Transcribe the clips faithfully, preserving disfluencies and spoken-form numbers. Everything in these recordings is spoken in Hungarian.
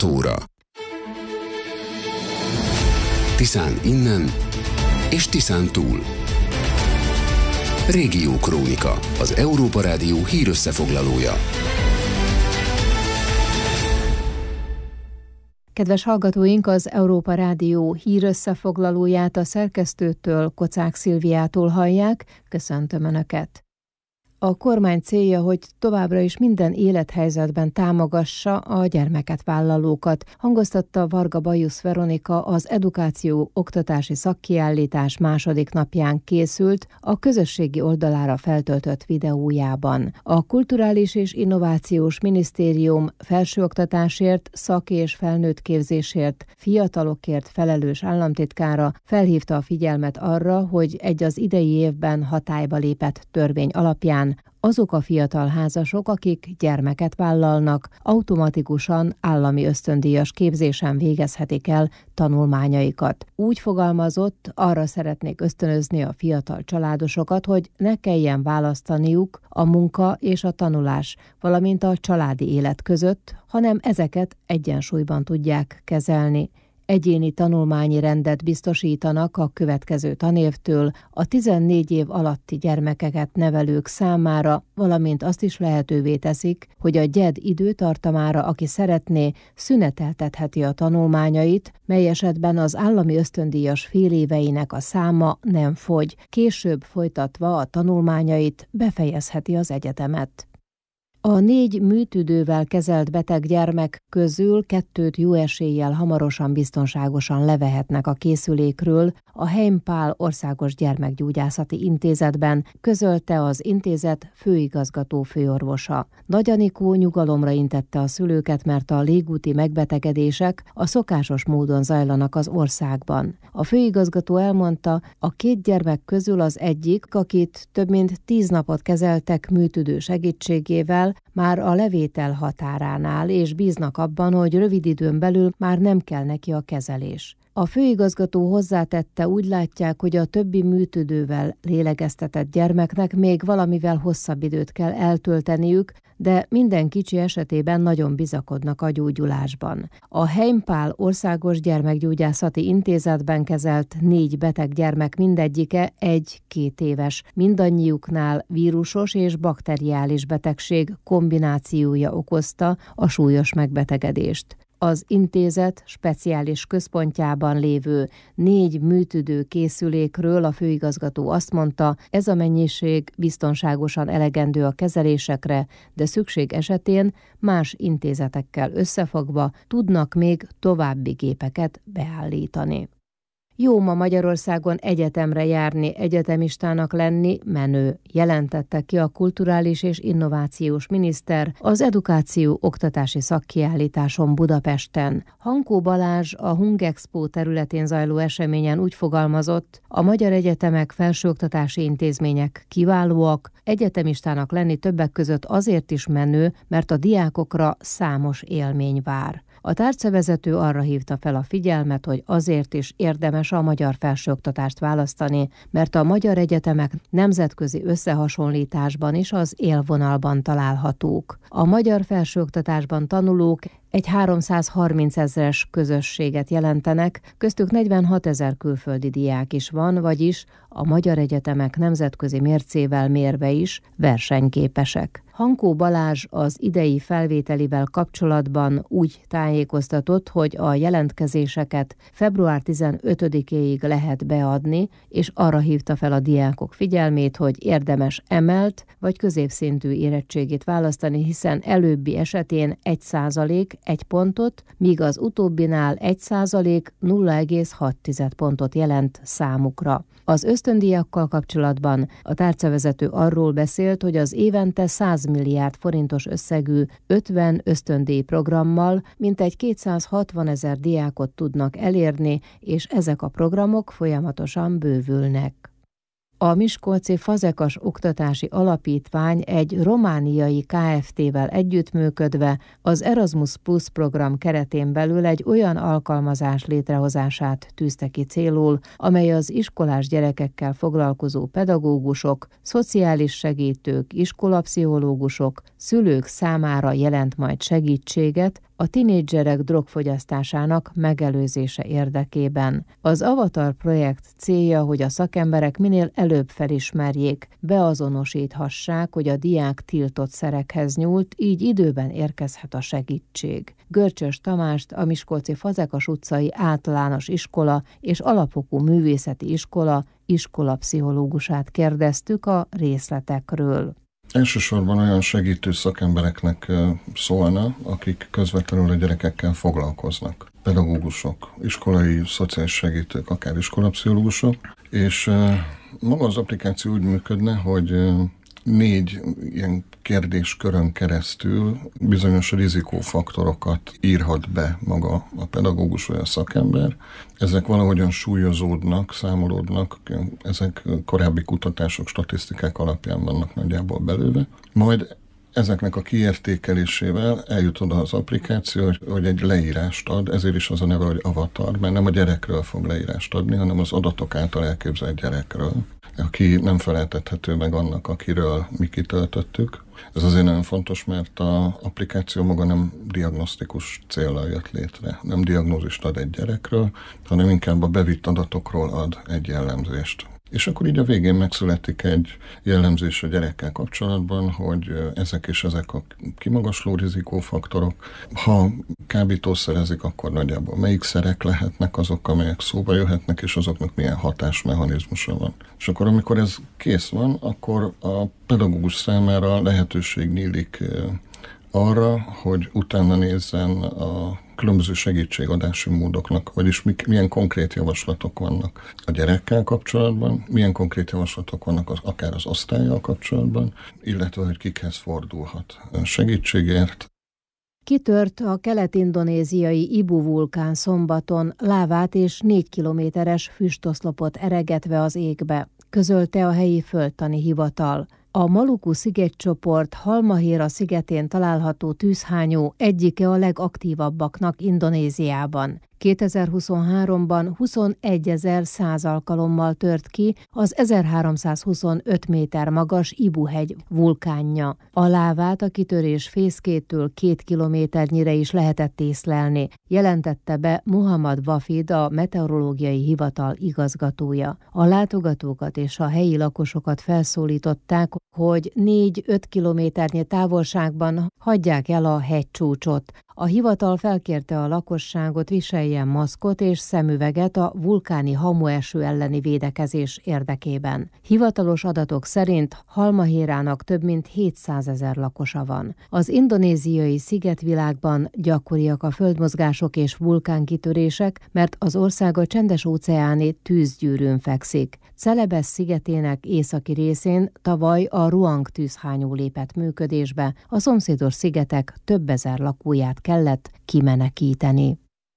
hat óra. Tiszán innen és Tiszán túl. Régiókrónika, az Európa Rádió hírösszefoglalója. Kedves hallgatóink, az Európa Rádió hírösszefoglalóját a szerkesztőtől, Kocák Szilviától hallják. Köszöntöm Önöket! A kormány célja, hogy továbbra is minden élethelyzetben támogassa a gyermeket vállalókat, hangoztatta Varga Bajusz Veronika az Edukáció Oktatási Szakkiállítás második napján készült, a közösségi oldalára feltöltött videójában. A Kulturális és Innovációs Minisztérium felsőoktatásért, szak- és felnőttképzésért, fiatalokért felelős államtitkára felhívta a figyelmet arra, hogy egy az idei évben hatályba lépett törvény alapján azok a fiatal házasok, akik gyermeket vállalnak, automatikusan állami ösztöndíjas képzésen végezhetik el tanulmányaikat. Úgy fogalmazott, arra szeretnék ösztönözni a fiatal családosokat, hogy ne kelljen választaniuk a munka és a tanulás, valamint a családi élet között, hanem ezeket egyensúlyban tudják kezelni. Egyéni tanulmányi rendet biztosítanak a következő tanévtől a tizennégy év alatti gyermekeket nevelők számára, valamint azt is lehetővé teszik, hogy a gyed időtartamára, aki szeretné, szüneteltetheti a tanulmányait, mely esetben az állami ösztöndíjas féléveinek a száma nem fogy, később folytatva a tanulmányait befejezheti az egyetemet. A négy műtüdővel kezelt beteg gyermek közül kettőt jó eséllyel hamarosan biztonságosan levehetnek a készülékről a Heimpál Országos Gyermekgyógyászati Intézetben, közölte az intézet főigazgató főorvosa. Nagy Anikó nyugalomra intette a szülőket, mert a légúti megbetegedések a szokásos módon zajlanak az országban. A főigazgató elmondta, a két gyermek közül az egyik, akit több mint tíz napot kezeltek műtüdő segítségével, már a levétel határánál, és bíznak abban, hogy rövid időn belül már nem kell neki a kezelés. A főigazgató hozzátette, úgy látják, hogy a többi műtüdővel lélegeztetett gyermeknek még valamivel hosszabb időt kell eltölteniük, de minden kicsi esetében nagyon bizakodnak a gyógyulásban. A Heimpál Országos Gyermekgyógyászati Intézetben kezelt négy beteg gyermek mindegyike egy-két éves. Mindannyiuknál vírusos és bakteriális betegség kombinációja okozta a súlyos megbetegedést. Az intézet speciális központjában lévő négy műtüdő készülékről a főigazgató azt mondta, ez a mennyiség biztonságosan elegendő a kezelésekre, de szükség esetén más intézetekkel összefogva tudnak még további gépeket beállítani. Jó ma Magyarországon egyetemre járni, egyetemistának lenni menő, jelentette ki a Kulturális és Innovációs Miniszter az Edukáció Oktatási Szakkiállításon Budapesten. Hankó Balázs a Hungexpo területén zajló eseményen úgy fogalmazott, a magyar egyetemek, felsőoktatási intézmények kiválóak, egyetemistának lenni többek között azért is menő, mert a diákokra számos élmény vár. A tárcavezető arra hívta fel a figyelmet, hogy azért is érdemes a magyar felsőoktatást választani, mert a magyar egyetemek nemzetközi összehasonlításban is az élvonalban találhatók. A magyar felsőoktatásban tanulók egy háromszázharminc ezres közösséget jelentenek, köztük negyvenhat ezer külföldi diák is van, vagyis a magyar egyetemek nemzetközi mércével mérve is versenyképesek. Hankó Balázs az idei felvételivel kapcsolatban úgy tájékoztatott, hogy a jelentkezéseket február tizenötödikéig lehet beadni, és arra hívta fel a diákok figyelmét, hogy érdemes emelt vagy középszintű érettségit választani, hiszen előbbi esetén egy százalék egy pontot, míg az utóbbinál egy százalék nulla egész hat pontot jelent számukra. Az ösztöndíjakkal kapcsolatban a tárcavezető arról beszélt, hogy az évente száz milliárd forintos összegű ötven ösztöndíj programmal mintegy kétszázhatvan ezer diákot tudnak elérni, és ezek a programok folyamatosan bővülnek. A Miskolci Fazekas Oktatási Alapítvány egy romániai ká ef té-vel együttműködve az Erasmus Plus program keretén belül egy olyan alkalmazás létrehozását tűzte ki célul, amely az iskolás gyerekekkel foglalkozó pedagógusok, szociális segítők, iskolapszichológusok, szülők számára jelent majd segítséget, a tinédzserek drogfogyasztásának megelőzése érdekében. Az Avatar projekt célja, hogy a szakemberek minél előbb felismerjék, beazonosíthassák, hogy a diák tiltott szerekhez nyúlt, így időben érkezhet a segítség. Görcsös Tamást, a miskolci Fazekas utcai általános iskola és alapfokú művészeti iskola iskolapszichológusát kérdeztük a részletekről. Elsősorban olyan segítő szakembereknek szólna, akik közvetlenül a gyerekekkel foglalkoznak. Pedagógusok, iskolai szociális segítők, akár iskolapszichológusok, és maga az applikáció úgy működne, hogy négy ilyen kérdéskörön keresztül bizonyos rizikófaktorokat írhat be maga a pedagógus vagy a szakember. Ezek valahogyan súlyozódnak, számolódnak, ezek korábbi kutatások, statisztikák alapján vannak nagyjából belőle. Majd ezeknek a kiértékelésével eljut oda az applikáció, hogy egy leírást ad, ezért is az a neve, hogy Avatar, mert nem a gyerekről fog leírást adni, hanem az adatok által elképzelt gyerekről, aki nem feleltethető meg annak, akiről mi kitöltöttük. Ez azért nagyon fontos, mert az applikáció maga nem diagnosztikus céllal jött létre. Nem diagnózist ad egy gyerekről, hanem inkább a bevitt adatokról ad egy jellemzést. És akkor így a végén megszületik egy jellemzés a gyerekkel kapcsolatban, hogy ezek és ezek a kimagasló rizikófaktorok. Ha kábítószerezik, akkor nagyjából melyik szerek lehetnek azok, amelyek szóba jöhetnek, és azoknak milyen hatásmechanizmusa van. És akkor, amikor ez kész van, akkor a pedagógus számára lehetőség nyílik arra, hogy utána nézzen a különböző segítségadási módoknak, vagyis mik, milyen konkrét javaslatok vannak a gyerekkel kapcsolatban, milyen konkrét javaslatok vannak az, akár az osztállyal kapcsolatban, illetve hogy kikhez fordulhat segítségért. Kitört a kelet-indonéziai Ibu vulkán szombaton, lávát és négy kilométeres füstoszlopot eregetve az égbe, közölte a helyi földtani hivatal. A Maluku szigetcsoport Halmahera szigetén található tűzhányó egyike a legaktívabbaknak Indonéziában. kétezer-huszonháromban huszonegyezer-száz alkalommal tört ki az ezerháromszázhuszonöt méter magas Ibu-hegy vulkánja. A lávát a kitörés fészkétől két kilométernyire is lehetett észlelni, jelentette be Muhammad Wafid, a meteorológiai hivatal igazgatója. A látogatókat és a helyi lakosokat felszólították, hogy négy-öt kilométernyi távolságban hagyják el a hegycsúcsot. A hivatal felkérte a lakosságot, viseljen maszkot és szemüveget a vulkáni hamueső elleni védekezés érdekében. Hivatalos adatok szerint Halmahérának több mint hétszázezer lakosa van. Az indonéziai szigetvilágban gyakoriak a földmozgások és vulkánkitörések, mert az ország a csendes-óceáni tűzgyűrűn fekszik. Celebesz szigetének északi részén tavaly a Ruang tűzhányó lépett működésbe, a szomszédos szigetek több ezer lakóját kellett kimenekíteni.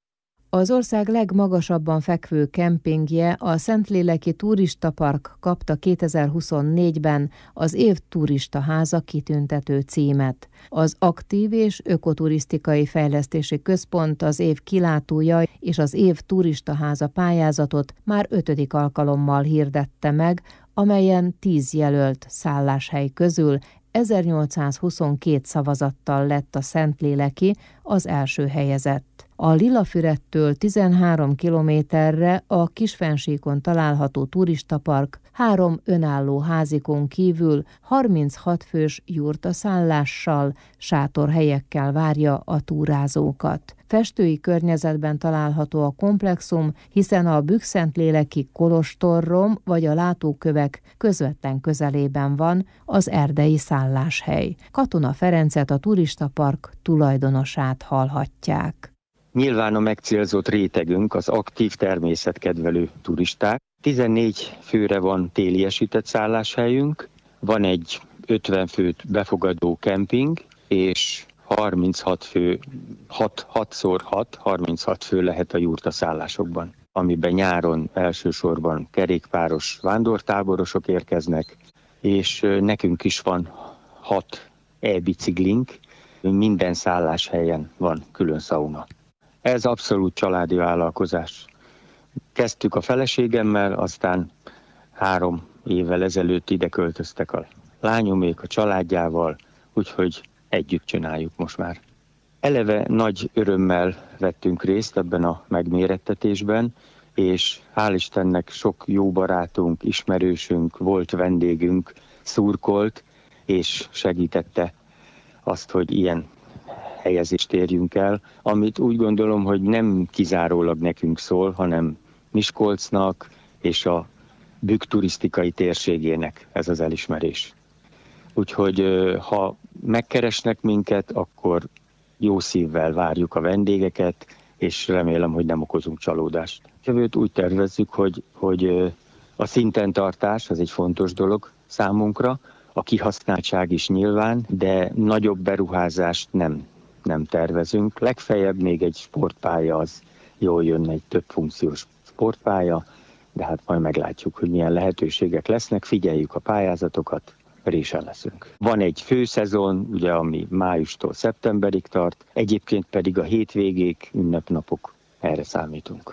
Az ország legmagasabban fekvő kempingje, a Szentléleki Turistapark kapta kétezer-huszonnégyben az év turistaháza kitüntető címet. Az Aktív és Ökoturisztikai Fejlesztési Központ az év kilátója és az év turistaháza pályázatot már ötödik alkalommal hirdette meg, amelyen tíz jelölt szálláshely közül ezernyolcszázhuszonkét szavazattal lett a Szentléleki az első helyezett. A Lilafüredtől tizenhárom kilométerre a Kisfensíkon található turistapark három önálló házikon kívül harminchat fős jurtaszállással, sátorhelyekkel várja a túrázókat. Festői környezetben található a komplexum, hiszen a Bükkszentléleki kolostorrom vagy a látókövek közvetlen közelében van az erdei szálláshely. Katona Ferencet, a turistapark tulajdonosát hallhatják. Nyilván a megcélzott rétegünk az aktív természetkedvelő turisták. tizennégy főre van téliesített szálláshelyünk, van egy ötven főt befogadó kemping, és harminchat fő, hat szor hat, harminchat fő lehet a jurtaszállásokban, amiben nyáron elsősorban kerékpáros vándortáborosok érkeznek, és nekünk is van hat e-biciklink, minden szálláshelyen van külön szauna. Ez abszolút családi vállalkozás. Kezdtük a feleségemmel, aztán három évvel ezelőtt ide költöztek a lányomék a családjával, úgyhogy együtt csináljuk most már. Eleve nagy örömmel vettünk részt ebben a megmérettetésben, és hál' Istennek sok jó barátunk, ismerősünk, volt vendégünk, szurkolt, és segítette azt, hogy ilyen helyezést érjünk el, amit úgy gondolom, hogy nem kizárólag nekünk szól, hanem Miskolcnak és a Bükk turisztikai térségének ez az elismerés. Úgyhogy ha megkeresnek minket, akkor jó szívvel várjuk a vendégeket, és remélem, hogy nem okozunk csalódást. Jövőt úgy tervezzük, hogy, hogy a szinten tartás, az egy fontos dolog számunkra, a kihasználtság is nyilván, de nagyobb beruházást nem, nem tervezünk. Legfeljebb még egy sportpálya, az jól jönne, egy több funkciós sportpálya, de hát majd meglátjuk, hogy milyen lehetőségek lesznek, figyeljük a pályázatokat, résen leszünk. Van egy főszezon, ugye, ami májustól szeptemberig tart, egyébként pedig a hétvégék, ünnepnapok, erre számítunk.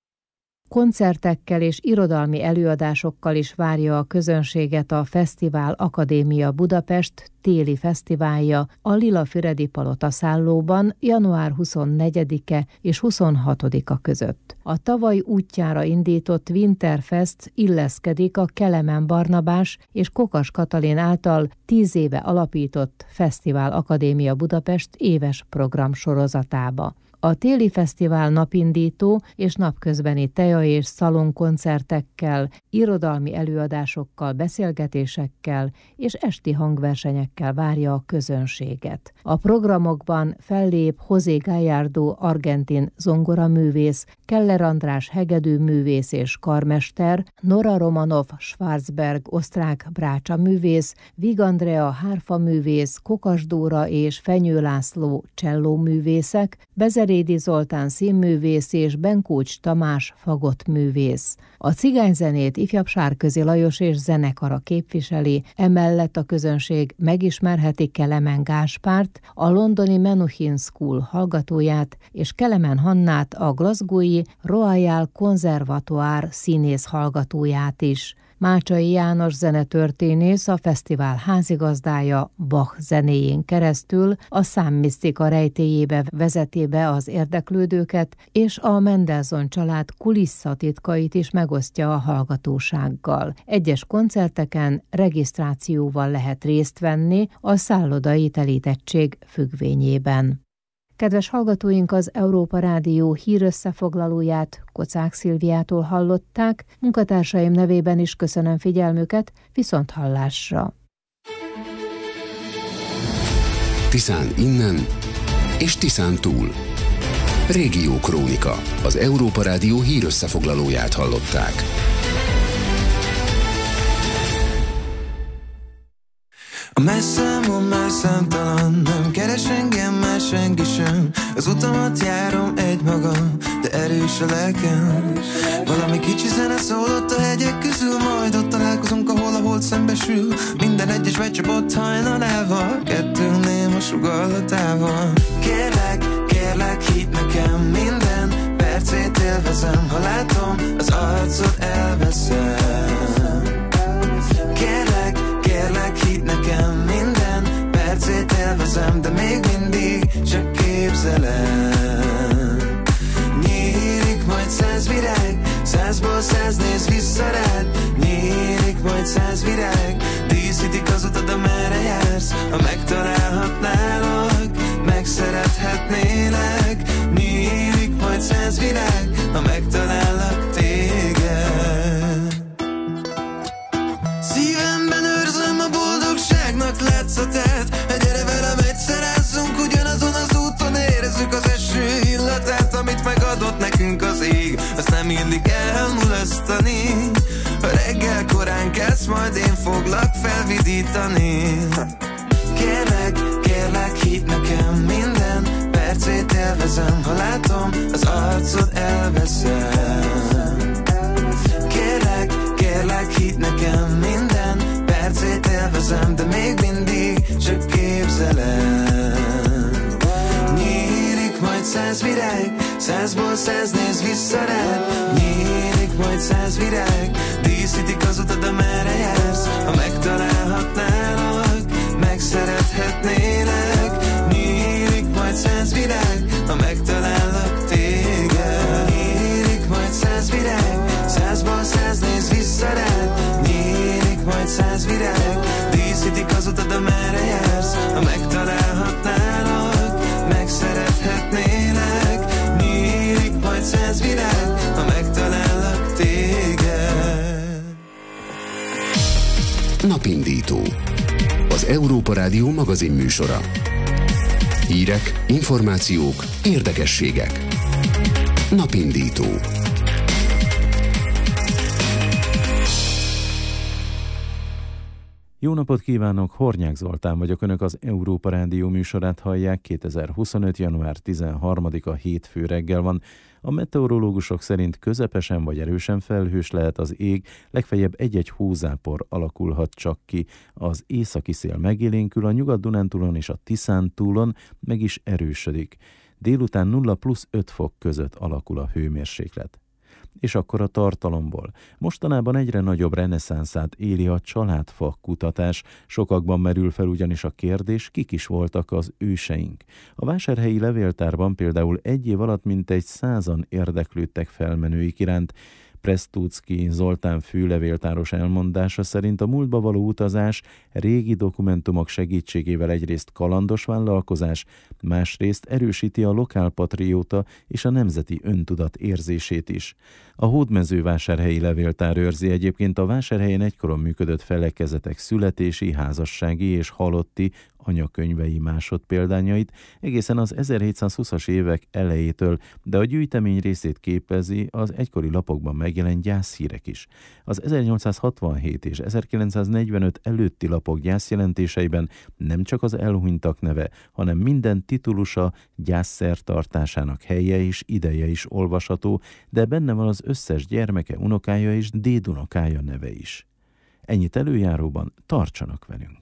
Koncertekkel és irodalmi előadásokkal is várja a közönséget a Fesztivál Akadémia Budapest téli fesztiválja a Lilafüredi Palota szállóban január huszonnegyedike és huszonhatodika között. A tavaly útjára indított Winterfest illeszkedik a Kelemen Barnabás és Kokas Katalin által tíz éve alapított Fesztivál Akadémia Budapest éves programsorozatába. A téli fesztivál napindító és napközbeni tea- és szalonkoncertekkel, irodalmi előadásokkal, beszélgetésekkel és esti hangversenyekkel várja a közönséget. A programokban fellép José Gallardo argentin zongoraművész, Keller András hegedűművész és karmester, Nora Romanov Schwarzberg osztrák brácsa művész, Vig Andrea hárfaművész, Kokas Dóra és Fenyő László csellóművészek, Bezerédi Zoltán színművész és Benkócs Tamás fagottművész. A cigányzenét ifjabb Sárközi Lajos és zenekara képviseli, emellett a közönség megismerheti Kelemen Gáspárt, a londoni Menuhin School hallgatóját és Kelemen Hannát, a glasgowi Royal Conservatoire színész hallgatóját is. Mácsai János zenetörténész, a fesztivál házigazdája Bach zenéjén keresztül a számmisztika rejtélyébe vezeti be az érdeklődőket, és a Mendelssohn család kulisszatitkait is megosztja a hallgatósággal. Egyes koncerteken regisztrációval lehet részt venni a szállodai telítettség függvényében. Kedves hallgatóink, az Európa Rádió hírösszefoglalóját Kocák Szilviától hallották, munkatársaim nevében is köszönöm figyelmüket, viszont hallásra. Tiszán innen és Tiszán túl. Régiókrónika, az Európa Rádió hírösszefoglalóját hallották. A messzámon már számtalan, nem keres engem már senki sem. Az utamat járom egymagam, de erős a lelkem. Valami kicsi zene szólott a hegyek közül, majd ott találkozunk, ahol a hold szembesül. Minden egyes becsapott hajnalával, kettőnk néma sugallatával. Kérlek, kérlek, hidd nekem, minden percét élvezem. Ha látom, az arcod elveszem. Kérlek, kérlek, hidd nekem, minden percét élvezem, de még mindig csak képzelem. Nyílik majd száz virág, százból száz néz vissza rád. Nyílik majd száz virág, díszítik az utad, amerre jársz. Ha megtalálhatnálak, megszerethetnélek. Nyílik majd száz virág, ha megtalállak téged. Szívemben őrzöm a boldogságnak látszatát. Gyere velem egyszer ázzunk ugyanazon az úton, érezzük az eső illatát, amit megadott nekünk az ég. Azt nem illik elmulasztani. Ha reggel korán kelsz, majd én foglak felvidítani. Kérlek, kérlek, hidd nekem, minden percét élvezem. Ha látom, az arcod elveszem. Kérlek, kérlek, hidd nekem, minden percét élvezem, de még mindig csak képzelem. Nyílik majd száz virág, százból száz néz vissza rád. Nyílik majd száz virág, díszítik az utad, amerre jársz. Ha megtalálhatnálak, megszerethetnélek. Nyílik majd száz virág, mondtad, amerre jársz. Ha megtalálhatnálak, megszerethetnélek, nyílik majd száz virág, ha megtalállak téged. Napindító. Az Európa Rádió magazin műsora. Hírek, információk, érdekességek. Napindító. Jó napot kívánok, Hornyák Zoltán vagyok, Önök az Európa Rádió műsorát hallják, kétezer-huszonöt. január tizenharmadika hétfő reggel van. A meteorológusok szerint közepesen vagy erősen felhős lehet az ég, legfeljebb egy-egy hózápor alakulhat csak ki. Az északi szél megélénkül, a Nyugat-Dunántúlon és a Tiszántúlon meg is erősödik. Délután nulla plusz öt fok között alakul a hőmérséklet. És akkor a tartalomból. Mostanában egyre nagyobb reneszánszát éli a családfa kutatás. Sokakban merül fel ugyanis a kérdés, kik is voltak az őseink. A vásárhelyi levéltárban például egy év alatt mintegy százan érdeklődtek felmenőik iránt. Presztúcki Zoltán főlevéltáros elmondása szerint a múltba való utazás régi dokumentumok segítségével egyrészt kalandos vállalkozás, másrészt erősíti a lokálpatrióta és a nemzeti öntudat érzését is. A hódmezővásárhelyi levéltár őrzi egyébként a vásárhelyen egykoron működött felekezetek születési, házassági és halotti anyakönyvei másodpéldányait egészen az ezerhétszázhúszas évek elejétől, de a gyűjtemény részét képezi az egykori lapokban megjelent gyászhírek is. Az ezernyolcszázhatvanhét és ezerkilencszáznegyvenöt előtti lapok gyászjelentéseiben nem csak az elhunytak neve, hanem minden titulusa, gyászszertartásának helye és ideje is olvasható, de benne van az összes gyermeke, unokája és dédunokája neve is. Ennyit előjáróban, tartsanak velünk!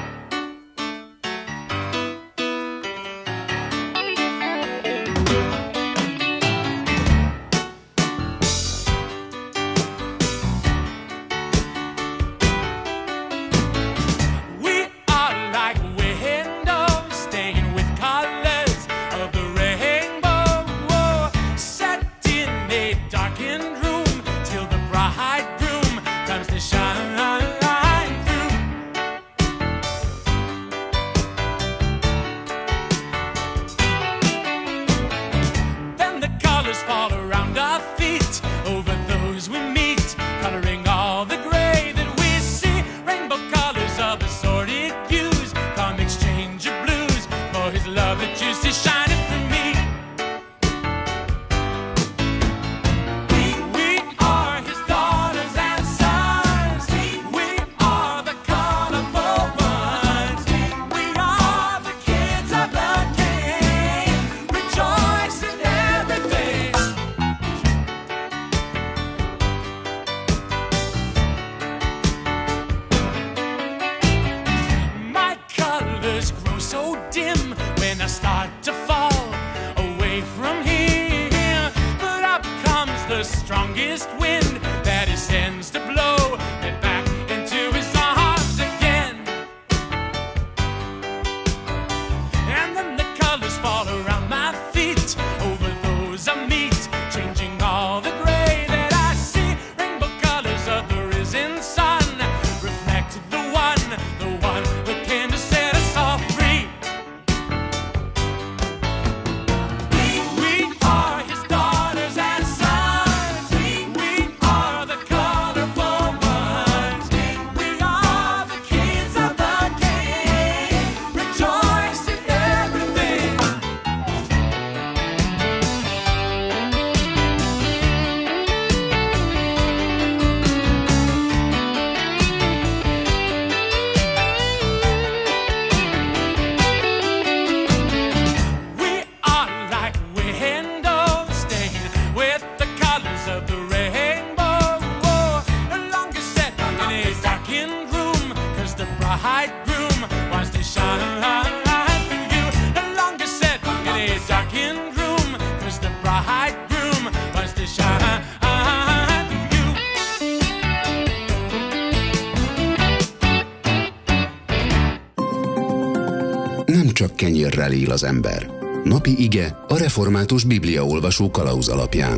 Csak kenyérrel él az ember. Napi ige a református bibliaolvasó kalauz alapján.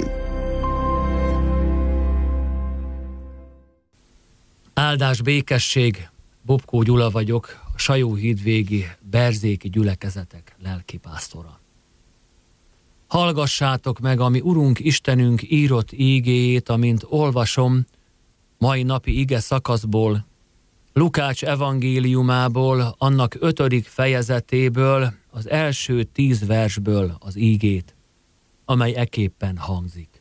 Áldás, békesség, Bobkó Gyula vagyok, a Sajóhídvégi Berzéki gyülekezetek lelkipásztora. Hallgassátok meg a mi Urunk Istenünk írott ígéjét, amint olvasom mai napi ige szakaszból, Lukács evangéliumából, annak ötödik fejezetéből, az első tíz versből az ígét, amely eképpen hangzik.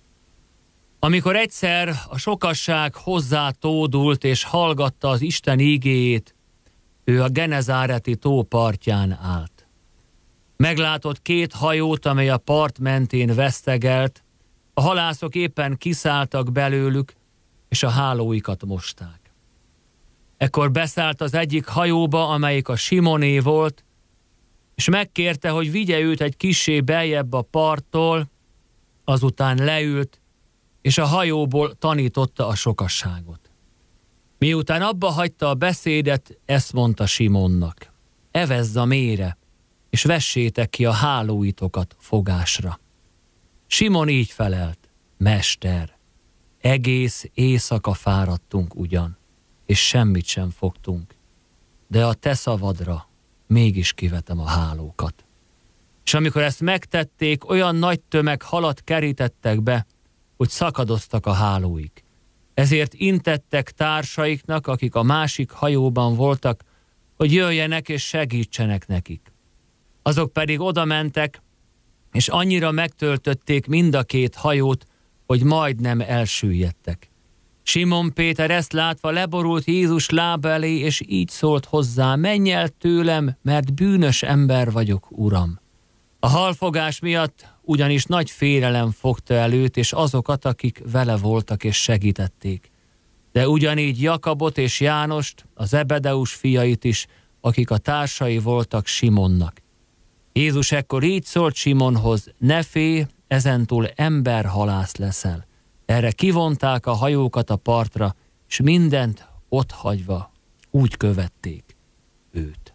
Amikor egyszer a sokasság hozzá tódult és hallgatta az Isten ígéjét, ő a Genezáreti tó partján állt. Meglátott két hajót, amely a part mentén vesztegelt, a halászok éppen kiszálltak belőlük, és a hálóikat mosták. Ekkor beszállt az egyik hajóba, amelyik a Simoné volt, és megkérte, hogy vigye őt egy kissé beljebb a parttól, azután leült, és a hajóból tanította a sokasságot. Miután abba hagyta a beszédet, ezt mondta Simonnak: evezz a mére, és vessétek ki a hálóitokat fogásra. Simon így felelt: Mester, egész éjszaka fáradtunk ugyan, és semmit sem fogtunk, de a te szavadra mégis kivetem a hálókat. És amikor ezt megtették, olyan nagy tömeg halat kerítettek be, hogy szakadoztak a hálóik. Ezért intettek társaiknak, akik a másik hajóban voltak, hogy jöjjenek és segítsenek nekik. Azok pedig oda mentek, és annyira megtöltötték mind a két hajót, hogy majdnem elsüllyedtek. Simon Péter ezt látva leborult Jézus lába elé, és így szólt hozzá: menj el tőlem, mert bűnös ember vagyok, Uram. A halfogás miatt ugyanis nagy félelem fogta el őt és azokat, akik vele voltak és segítették. De ugyanígy Jakabot és Jánost, a Zebedeus fiait is, akik a társai voltak Simonnak. Jézus ekkor így szólt Simonhoz: ne félj, ezentúl emberhalász leszel. Erre kivonták a hajókat a partra, és mindent otthagyva úgy követték őt.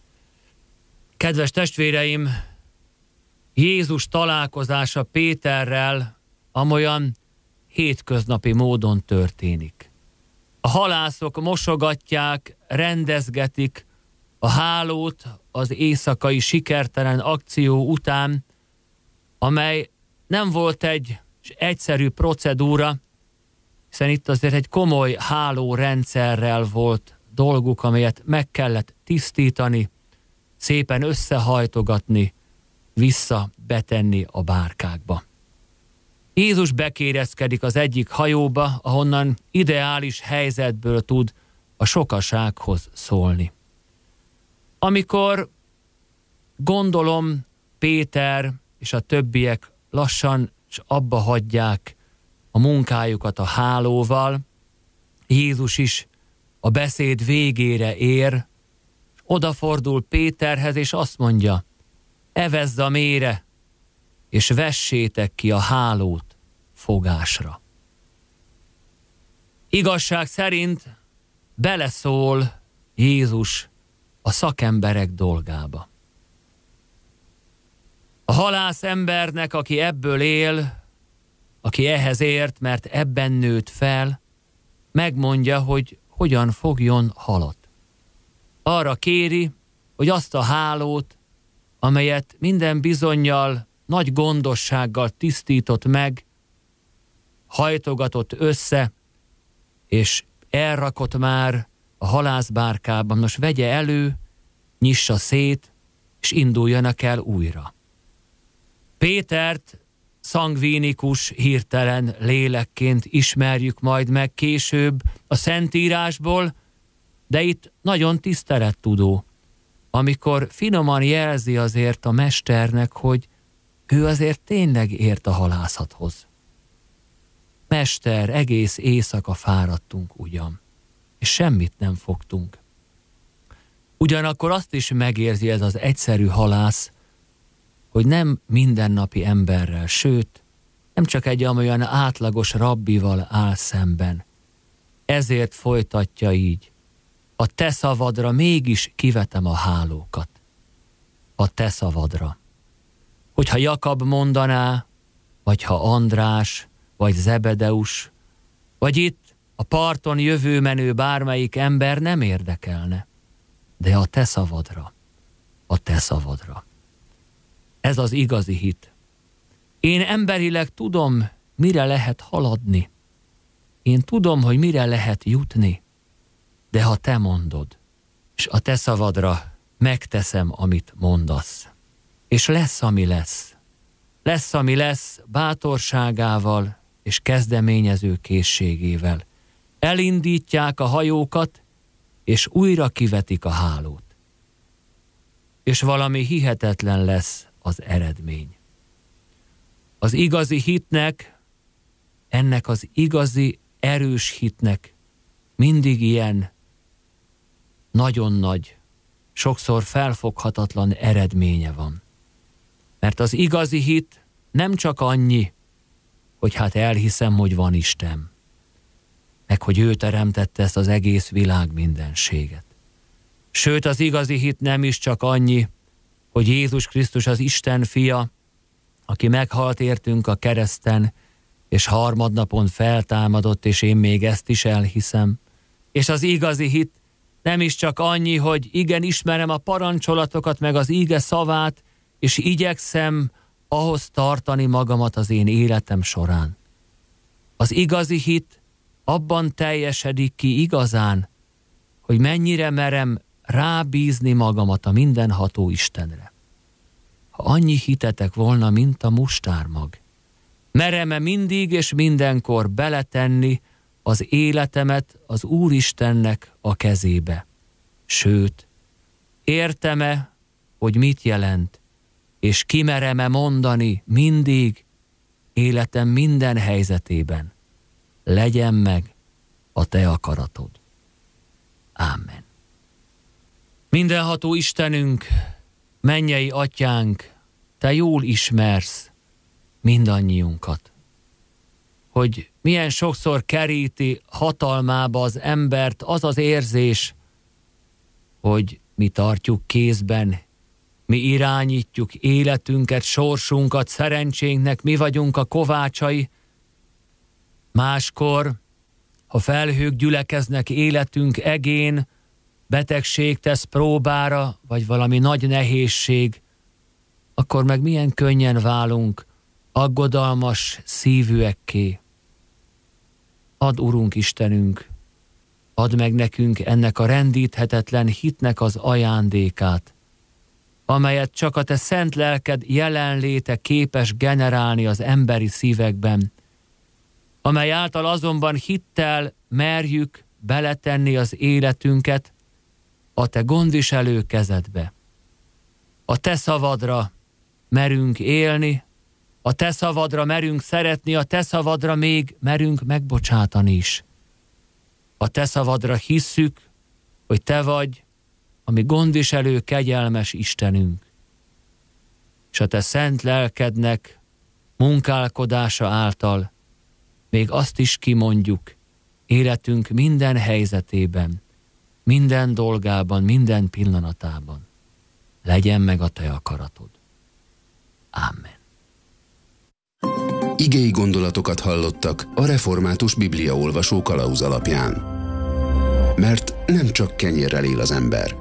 Kedves testvéreim, Jézus találkozása Péterrel amolyan hétköznapi módon történik. A halászok mosogatják, rendezgetik a hálót az éjszakai sikertelen akció után, amely nem volt egy egyszerű procedúra, hiszen itt azért egy komoly hálórendszerrel volt dolguk, amelyet meg kellett tisztítani, szépen összehajtogatni, vissza betenni a bárkákba. Jézus bekéreckedik az egyik hajóba, ahonnan ideális helyzetből tud a sokasághoz szólni. Amikor gondolom Péter és a többiek lassan és abba hagyják a munkájukat a hálóval, Jézus is a beszéd végére ér, odafordul Péterhez, és azt mondja: evezz a mére, és vessétek ki a hálót fogásra. Igazság szerint beleszól Jézus a szakemberek dolgába. A halász embernek, aki ebből él, aki ehhez ért, mert ebben nőtt fel, megmondja, hogy hogyan fogjon halat. Arra kéri, hogy azt a hálót, amelyet minden bizonnyal, nagy gondossággal tisztított meg, hajtogatott össze, és elrakott már a halászbárkában, most vegye elő, nyissa szét, és induljanak el újra. Pétert szangvinikus, hirtelen lélekként ismerjük majd meg később a Szentírásból, de itt nagyon tisztelettudó, amikor finoman jelzi azért a mesternek, hogy ő azért tényleg ért a halászathoz. Mester, egész éjszaka fáradtunk ugyan, és semmit nem fogtunk. Ugyanakkor azt is megérzi ez az egyszerű halász, hogy nem mindennapi emberrel, sőt, nem csak egy olyan átlagos rabbival áll szemben. Ezért folytatja így: a te szavadra mégis kivetem a hálókat. A te szavadra. Hogyha Jakab mondaná, vagy ha András, vagy Zebedeus, vagy itt a parton jövő menő bármelyik ember nem érdekelne, de a te szavadra, a te szavadra. Ez az igazi hit. Én emberileg tudom, mire lehet haladni. Én tudom, hogy mire lehet jutni, de ha te mondod, és a te szavadra megteszem, amit mondasz, és lesz, ami lesz. Lesz, ami lesz bátorságával és kezdeményező készségével. Elindítják a hajókat, és újra kivetik a hálót. És valami hihetetlen lesz az eredmény. Az igazi hitnek, ennek az igazi erős hitnek mindig ilyen nagyon nagy, sokszor felfoghatatlan eredménye van. Mert az igazi hit nem csak annyi, hogy hát elhiszem, hogy van Isten, meg hogy ő teremtette ezt az egész világ mindenséget. Sőt, az igazi hit nem is csak annyi, hogy Jézus Krisztus az Isten fia, aki meghalt értünk a kereszten, és harmadnapon feltámadott, és én még ezt is elhiszem. És az igazi hit nem is csak annyi, hogy igen, ismerem a parancsolatokat, meg az íge szavát, és igyekszem ahhoz tartani magamat az én életem során. Az igazi hit abban teljesedik ki igazán, hogy mennyire merem rábízni magamat a mindenható Istenre. Ha annyi hitetek volna, mint a mustármag, merem-e mindig és mindenkor beletenni az életemet az Úristennek a kezébe? Sőt, értem-e, hogy mit jelent, és kimerem-e mondani mindig, életem minden helyzetében, legyen meg a te akaratod. Ámen. Mindenható Istenünk, mennyei atyánk, te jól ismersz mindannyiunkat. Hogy milyen sokszor keríti hatalmába az embert az az érzés, hogy mi tartjuk kézben, mi irányítjuk életünket, sorsunkat, szerencsénknek, mi vagyunk a kovácsai. Máskor, ha felhők gyülekeznek életünk egén, betegség tesz próbára, vagy valami nagy nehézség, akkor meg milyen könnyen válunk aggodalmas szívűekké. Add, Urunk Istenünk, add meg nekünk ennek a rendíthetetlen hitnek az ajándékát, amelyet csak a te szent lelked jelenléte képes generálni az emberi szívekben, amely által azonban hittel merjük beletenni az életünket a te gondviselő kezedbe. A te szavadra merünk élni, a te szavadra merünk szeretni, a te szavadra még merünk megbocsátani is. A te szavadra hisszük, hogy te vagy, ami gondviselő, kegyelmes Istenünk. És a te szent lelkednek munkálkodása által még azt is kimondjuk életünk minden helyzetében, minden dolgában, minden pillanatában. Legyen meg a te akaratod. Ámen. Igei gondolatokat hallottak a Református Bibliaolvasó kalauz alapján. Mert nem csak kenyérrel él az ember.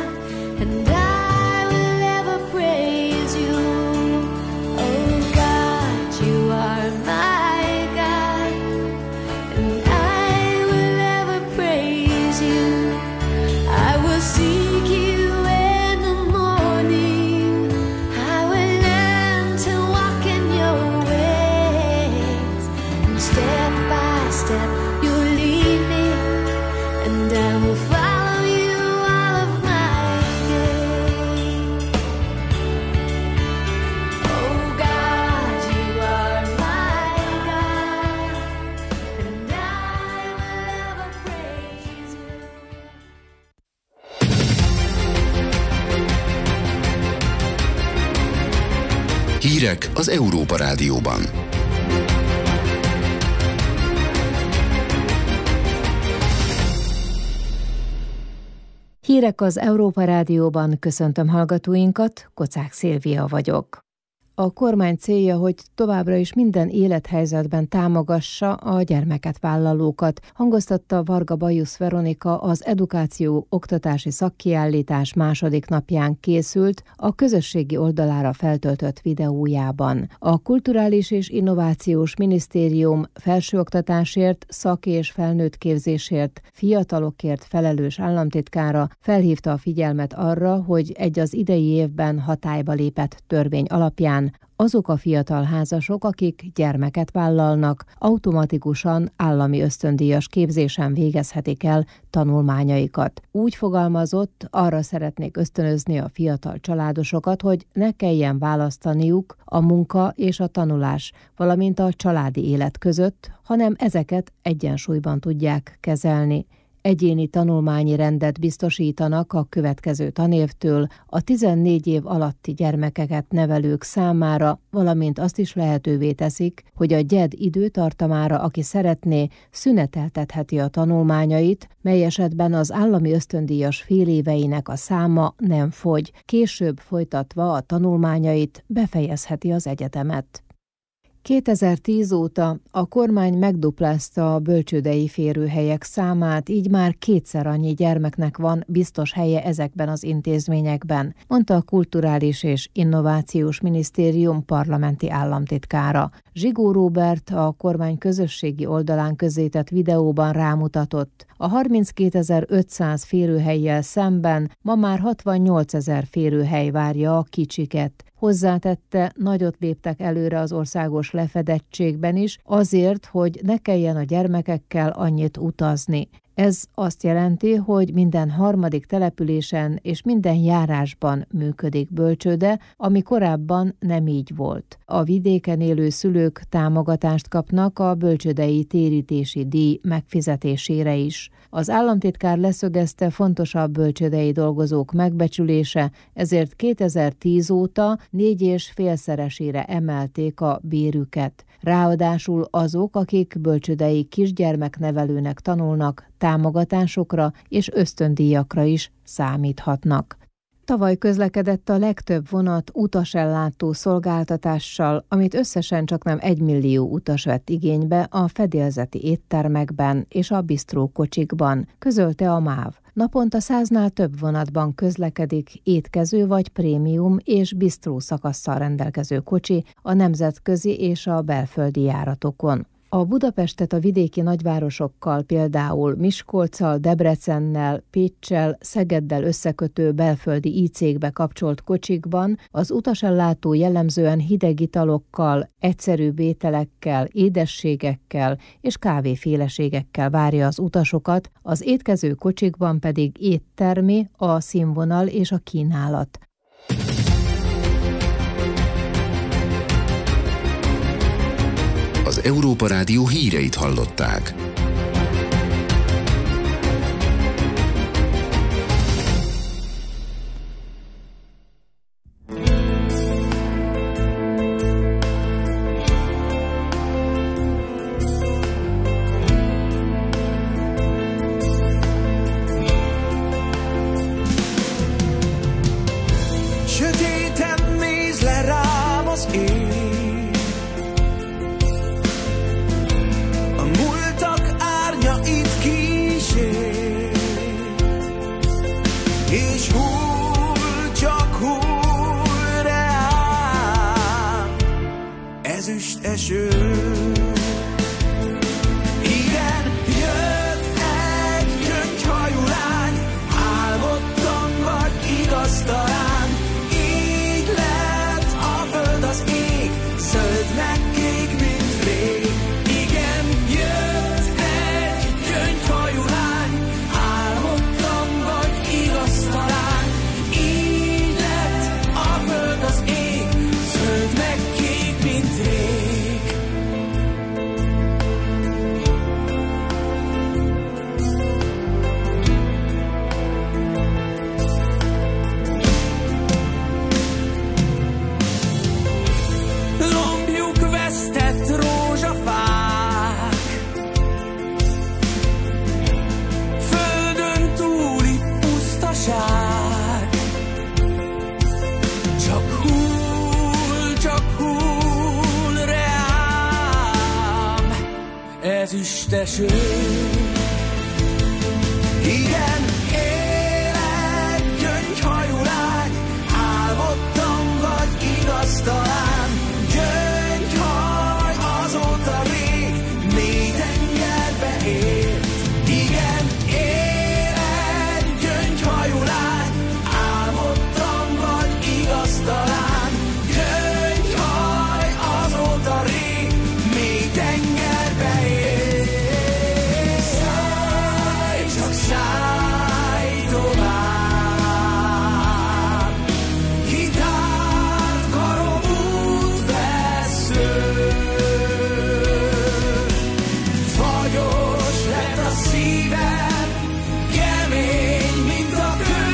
And I will ever praise you, oh God. Hírek az Európa Rádióban. Hírek az Európa Rádióban, köszöntöm hallgatóinkat, Kocák Szilvia vagyok. A kormány célja, hogy továbbra is minden élethelyzetben támogassa a gyermeket vállalókat, hangoztatta Varga Bajusz Veronika az Edukáció oktatási szakkiállítás második napján készült, a közösségi oldalára feltöltött videójában. A Kulturális és Innovációs Minisztérium felsőoktatásért, szak- és felnőttképzésért, fiatalokért felelős államtitkára felhívta a figyelmet arra, hogy egy az idei évben hatályba lépett törvény alapján azok a fiatal házasok, akik gyermeket vállalnak, automatikusan állami ösztöndíjas képzésen végezhetik el tanulmányaikat. Úgy fogalmazott, arra szeretnék ösztönözni a fiatal családosokat, hogy ne kelljen választaniuk a munka és a tanulás, valamint a családi élet között, hanem ezeket egyensúlyban tudják kezelni. Egyéni tanulmányi rendet biztosítanak a következő tanévtől a tizennégy év alatti gyermekeket nevelők számára, valamint azt is lehetővé teszik, hogy a gyed időtartamára, aki szeretné, szüneteltetheti a tanulmányait, mely esetben az állami ösztöndíjas féléveinek a száma nem fogy, később folytatva a tanulmányait befejezheti az egyetemet. kétezer-tíz óta a kormány megduplázta a bölcsődei férőhelyek számát, így már kétszer annyi gyermeknek van biztos helye ezekben az intézményekben, mondta a Kulturális és Innovációs Minisztérium parlamenti államtitkára. Zsigó Róbert a kormány közösségi oldalán közzétett videóban rámutatott. A harminckétezer-ötszáz férőhellyel szemben ma már hatvannyolcezer férőhely várja a kicsiket. Hozzátette, nagyot léptek előre az országos lefedettségben is, azért, hogy ne kelljen a gyermekekkel annyit utazni. Ez azt jelenti, hogy minden harmadik településen és minden járásban működik bölcsőde, ami korábban nem így volt. A vidéken élő szülők támogatást kapnak a bölcsődei térítési díj megfizetésére is. Az államtitkár leszögezte, fontosabb bölcsődei dolgozók megbecsülése, ezért kétezer-tíz óta négy és félszeresére emelték a bérüket. Ráadásul azok, akik bölcsődei kisgyermeknevelőnek tanulnak, támogatásokra és ösztöndíjakra is számíthatnak. Tavaly közlekedett a legtöbb vonat utasellátó szolgáltatással, amit összesen csaknem egymillió utas vett igénybe a fedélzeti éttermekben és a bistrókocsikban, közölte a MÁV. Naponta száznál több vonatban közlekedik étkező vagy prémium és bistró szakasszal rendelkező kocsi a nemzetközi és a belföldi járatokon. A Budapestet a vidéki nagyvárosokkal, például Miskolccal, Debrecennel, Péccsel, Szegeddel összekötő belföldi i-cégbe kapcsolt kocsikban az utasellátó jellemzően hideg italokkal, egyszerűbb ételekkel, édességekkel és kávéféleségekkel várja az utasokat, az étkező kocsikban pedig éttermi, a színvonal és a kínálat. Az Európa Rádió híreit hallották. Sötéten néz le rám az ég, és hull, csak hull reám ezüst eső. Igen, jött egy gyöngyhajú lány, álmodtam vagy igaz talán, így ezüsteső. Igen, élet, gyöngyhajú lány, álmodtam vagy igaz talán. Gyöngyhaj azóta rég, mély tengerbe ért. Igen, élet, gyöngyhajú lány, álmodtam vagy igaz talán. Gyöngyhaj azóta rég, mély tengerbe ért. Szállj, csak szállj tovább, kitárt karom útvesző. Fagyos lett a szívem, kemény, mint a kő.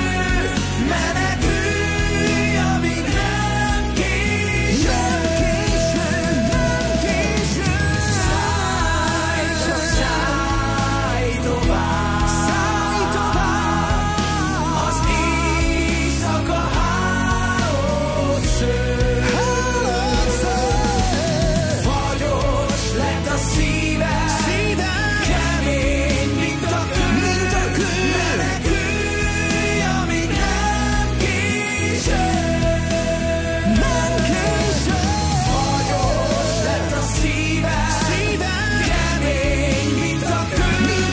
Menekülj, amíg nem késő. Nem késő. Szállj, csak szállj tovább. Szállj tovább. Az éjszaka hálót sző. Fagyos lett a szívem, kemény, mint a kő. Menekülj, amíg nem késő. Nem késő. Fagyos lett a szívem, kemény, mint a kő.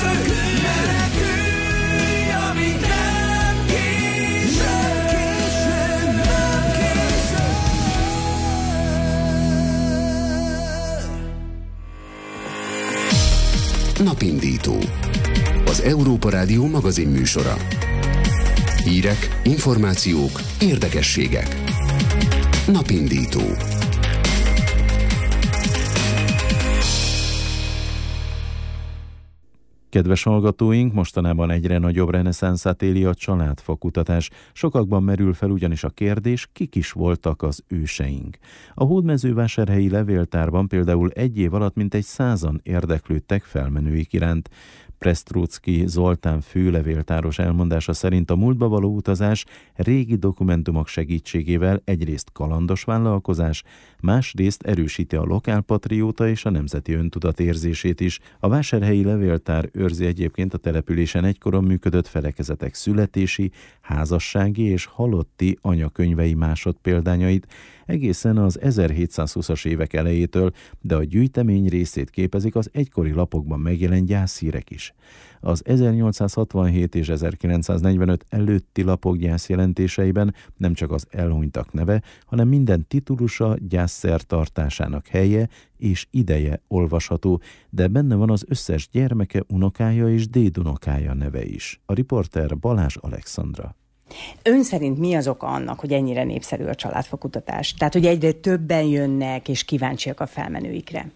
Menekülj, amíg nem késő. Nem késő. Napindító. Az Európa Rádió magazin műsora. Hírek, információk, érdekességek. Napindító. Kedves hallgatóink, mostanában egyre nagyobb reneszánszát éli a családfakutatás. Sokakban merül fel ugyanis a kérdés, kik is voltak az őseink. A hódmezővásárhelyi levéltárban például egy év alatt mintegy százan érdeklődtek felmenőik iránt. Presztróczki Zoltán főlevéltáros elmondása szerint a múltba való utazás régi dokumentumok segítségével egyrészt kalandos vállalkozás, másrészt erősíti a lokálpatrióta és a nemzeti öntudat érzését is. A vásárhelyi levéltár őrzi egyébként a településen egykoron működött felekezetek születési, házassági és halotti anyakönyvei másodpéldányait, egészen az ezerhétszázhúszas évek elejétől, de a gyűjtemény részét képezik az egykori lapokban megjelent gyászhírek is. Az ezernyolcszázhatvanhét és ezerkilencszáznegyvenöt előtti lapok gyászjelentéseiben nem csak az elhunytak neve, hanem minden titulusa, gyászszertartásának helye és ideje olvasható, de benne van az összes gyermeke, unokája és dédunokája neve is. A riporter Balázs Alexandra. Ön szerint mi az oka annak, hogy ennyire népszerű a családfakutatás? Tehát, hogy egyre többen jönnek és kíváncsiak a felmenőikre?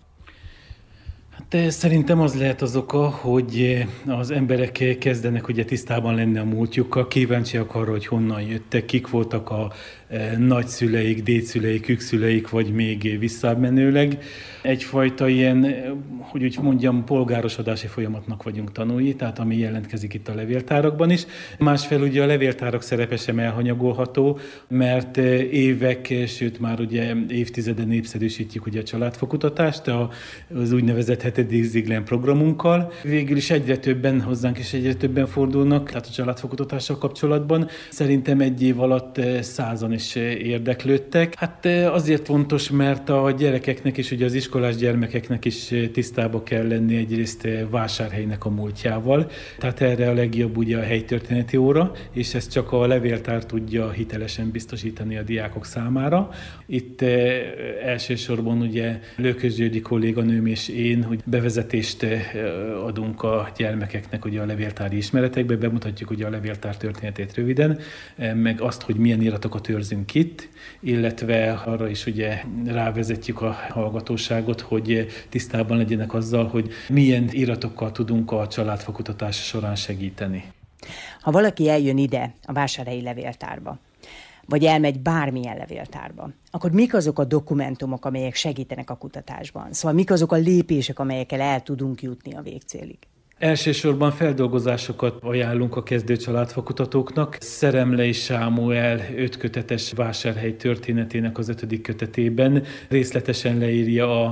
Hát szerintem az lehet az oka, hogy az emberek kezdenek ugye tisztában lenni a múltjukkal, kíváncsiak arra, hogy honnan jöttek, kik voltak a nagyszüleik, dédszüleik, ükszüleik, vagy még visszamenőleg. Egyfajta ilyen, hogy úgy mondjam, polgárosodási folyamatnak vagyunk tanúi, tehát ami jelentkezik itt a levéltárakban is. Másfelől ugye a levéltárak szerepe sem elhanyagolható, mert évek, sőt már ugye évtizeden népszerűsítjük ugye a családfakutatást, az úgynevezett hetedik Ziglen programunkkal. Végül is egyre többen hozzánk is egyre többen fordulnak, tehát a családfakutatással kapcsolatban. Szerintem egy év alatt százan is érdeklődtek. Hát azért fontos, mert a gyerekeknek és ugye az iskolás gyermekeknek is tisztába kell lenni egyrészt Vásárhelynek a múltjával. Tehát erre a legjobb ugye a helytörténeti óra, és ezt csak a levéltár tudja hitelesen biztosítani a diákok számára. Itt elsősorban ugye Lőkös Györgyi kolléganőm és én, hogy bevezetést adunk a gyermekeknek ugye a levéltári ismeretekbe, bemutatjuk ugye a levéltár történetét röviden, meg azt, hogy milyen iratokat őrzünk itt, illetve arra is ugye rávezetjük a hallgatóságot, hogy tisztában legyenek azzal, hogy milyen iratokkal tudunk a családfakutatás során segíteni. Ha valaki eljön ide a vásárhelyi levéltárba, vagy elmegy bármilyen levéltárba, akkor mik azok a dokumentumok, amelyek segítenek a kutatásban? Szóval mik azok a lépések, amelyekkel el tudunk jutni a végcélig? Elsősorban feldolgozásokat ajánlunk a kezdő családfakutatóknak. Szeremlei Sámuel ötkötetes Vásárhely történetének az ötödik kötetében részletesen leírja a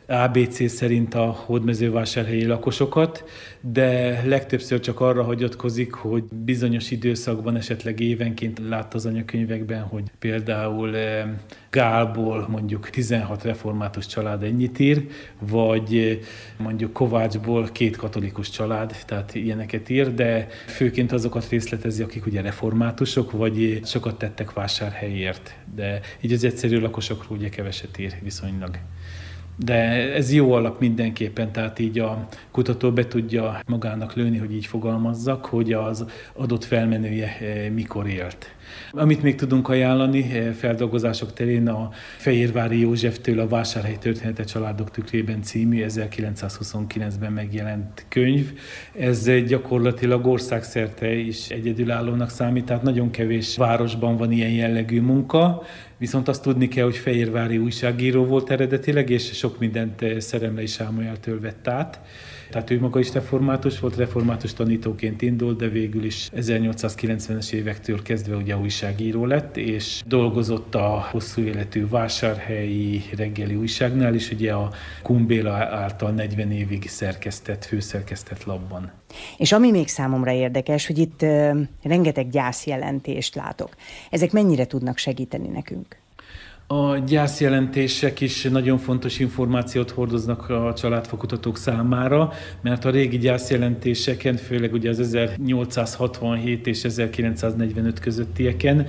á bé cé szerint a hódmezővásárhelyi lakosokat, de legtöbbször csak arra hagyatkozik, hogy bizonyos időszakban, esetleg évenként látta az anyakönyvekben, hogy például Gálból mondjuk tizenhat református család ennyit ír, vagy mondjuk Kovácsból két katolikus család, tehát ilyeneket ír, de főként azokat részletezi, akik ugye reformátusok, vagy sokat tettek Vásárhelyért. De így az egyszerű lakosokról ugye keveset ír viszonylag. De ez jó alap mindenképpen, tehát így a kutató be tudja magának lőni, hogy így fogalmazzak, hogy az adott felmenője mikor élt. Amit még tudunk ajánlani feldolgozások terén, a Fehérvári Józseftől a Vásárhely története családok tükrében című ezerkilencszázhuszonkilencben megjelent könyv. Ez gyakorlatilag országszerte is egyedülállónak számít, tehát nagyon kevés városban van ilyen jellegű munka, viszont azt tudni kell, hogy fehérvári újságíró volt eredetileg, és sok mindent Szeremlei Sámueltől vett át. Tehát ő maga is református volt, református tanítóként indult, de végül is ezernyolcszázkilencvenes évektől kezdve ugye újságíró lett, és dolgozott a hosszú életű Vásárhelyi reggeli újságnál is, ugye a Kun Béla által negyven évig szerkesztett, főszerkesztett lapban. És ami még számomra érdekes, hogy itt uh, rengeteg gyászjelentést látok. Ezek mennyire tudnak segíteni nekünk? A gyászjelentések is nagyon fontos információt hordoznak a családfakutatók számára, mert a régi gyászjelentéseken, főleg ugye az ezernyolcszázhatvanhét és ezerkilencszáznegyvenöt közöttieken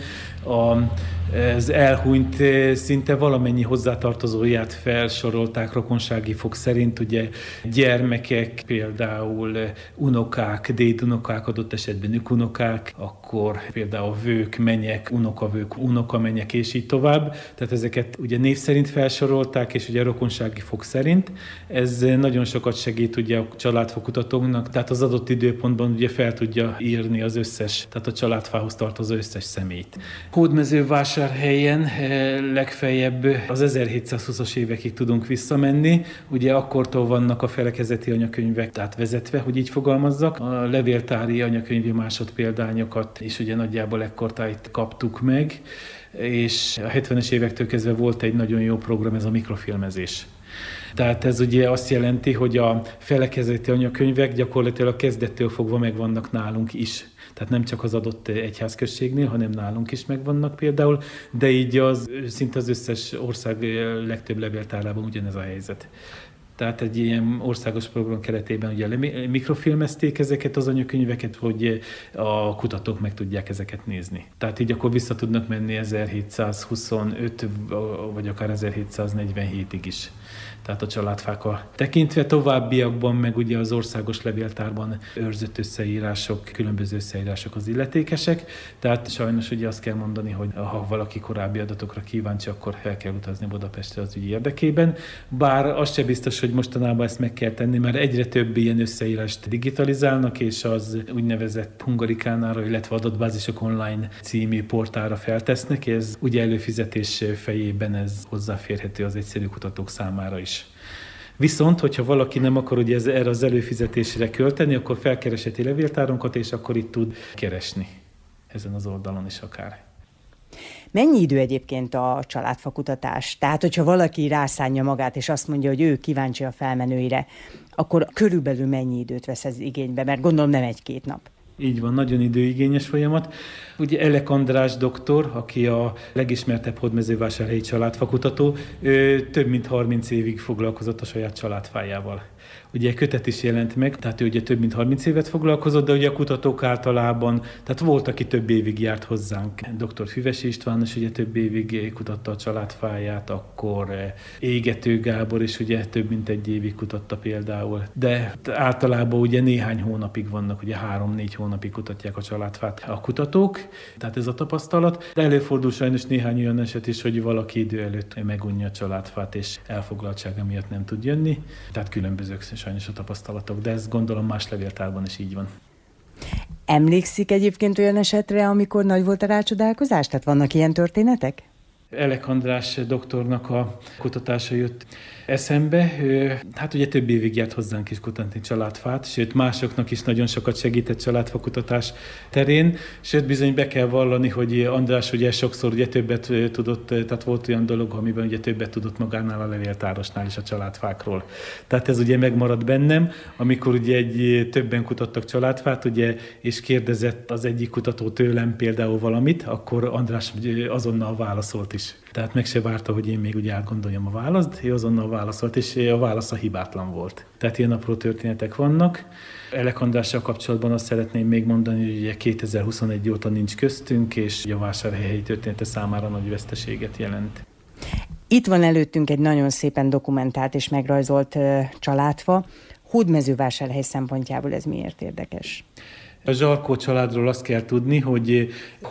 az elhunyt szinte valamennyi hozzátartozóját felsorolták rokonsági fok szerint, ugye gyermekek, például unokák, dédunokák, adott esetben ükunokák, akkor például vők, menyek, unokavők, unokamenyek és így tovább. Tehát ezeket ugye név szerint felsorolták, és ugye a rokonsági fok szerint. Ez nagyon sokat segít ugye a családfakutatóknak, tehát az adott időpontban ugye fel tudja írni az összes, tehát a családfához tartozó összes személyt. Hódmezővásárhelyen legfeljebb az ezerhétszázhúszas évekig tudunk visszamenni, ugye akkortól vannak a felekezeti anyakönyvek, tehát vezetve, hogy így fogalmazzak. A levéltári anyakönyvi másodpéldányokat is ugye nagyjából ekkortájt kaptuk meg, és a hetvenes évektől kezdve volt egy nagyon jó program, ez a mikrofilmezés. Tehát ez ugye azt jelenti, hogy a felekezeti anyakönyvek gyakorlatilag a kezdettől fogva megvannak nálunk is. Tehát nem csak az adott egyházközségnél, hanem nálunk is megvannak például, de így az, szinte az összes ország legtöbb levéltárában ugyanez a helyzet. Tehát egy ilyen országos program keretében ugye mikrofilmezték ezeket az anyakönyveket, hogy a kutatók meg tudják ezeket nézni. Tehát így akkor vissza tudnak menni ezerhétszázhuszonöt vagy akár ezerhétszáznegyvenhétig is. Tehát a családfákkal tekintve, továbbiakban meg ugye az országos levéltárban őrzött összeírások, különböző összeírások az illetékesek, tehát sajnos ugye azt kell mondani, hogy ha valaki korábbi adatokra kíváncsi, akkor fel kell utazni Budapestre az ügy érdekében, bár az se biztos, hogy mostanában ezt meg kell tenni, mert egyre több ilyen összeírást digitalizálnak, és az úgynevezett Hungarikánára, illetve adatbázisok online című portára feltesznek, ez ugye előfizetés fejében ez hozzáférhető az egyszerű kutatók számára is. Viszont, hogyha valaki nem akar ugye ez, erre az előfizetésre költeni, akkor felkereseti levéltárunkat, és akkor itt tud keresni ezen az oldalon is akár. Mennyi idő egyébként a családfakutatás? Tehát, hogyha valaki rászánja magát, és azt mondja, hogy ő kíváncsi a felmenőire, akkor körülbelül mennyi időt vesz ez igénybe? Mert gondolom nem egy-két nap. Így van, nagyon időigényes folyamat. Ugye Elek András doktor, aki a legismertebb hódmezővásárhelyi családfakutató, ő több mint harminc évig foglalkozott a saját családfájával. Ugye kötet is jelent meg, tehát ő ugye több mint harminc évet foglalkozott, de ugye a kutatók általában, tehát volt, aki több évig járt hozzánk. doktor Füvesi István is ugye több évig kutatta a családfáját, akkor Égető Gábor is ugye több mint egy évig kutatta például. De általában ugye néhány hónapig vannak, ugye három-négy hónapig kutatják a családfát a kutatók, tehát ez a tapasztalat. De előfordul sajnos néhány olyan eset is, hogy valaki idő előtt megunja a családfát, és elfoglaltsága miatt nem tud jönni. Tehát különbözők sajnos a tapasztalatok, de ez gondolom más levéltárban is így van. Emlékszik egyébként olyan esetre, amikor nagy volt a rácsodálkozás? Tehát vannak ilyen történetek? Elek András doktornak a kutatása jött eszembe. Hát ugye több évig járt hozzánk is kutatni családfát, sőt másoknak is nagyon sokat segített családfa kutatás terén, sőt bizony be kell vallani, hogy András ugye sokszor ugye többet tudott, tehát volt olyan dolog, amiben ugye többet tudott magánál a levéltárosnál is a családfákról. Tehát ez ugye megmaradt bennem, amikor ugye egy többen kutattak családfát, ugye, és kérdezett az egyik kutató tőlem például valamit, akkor András azonnal válaszolt is. Tehát meg se várta, hogy én még ugye átgondoljam a választ, ő azonnal válaszolt, és a válasza hibátlan volt. Tehát ilyen apró történetek vannak. Elek Andrással kapcsolatban azt szeretném még mondani, hogy ugye kétezer-huszonegy óta nincs köztünk, és a vásárhelyi története számára nagy veszteséget jelent. Itt van előttünk egy nagyon szépen dokumentált és megrajzolt családfa. Hódmezővásárhely szempontjából ez miért érdekes? A Zsalkó családról azt kell tudni, hogy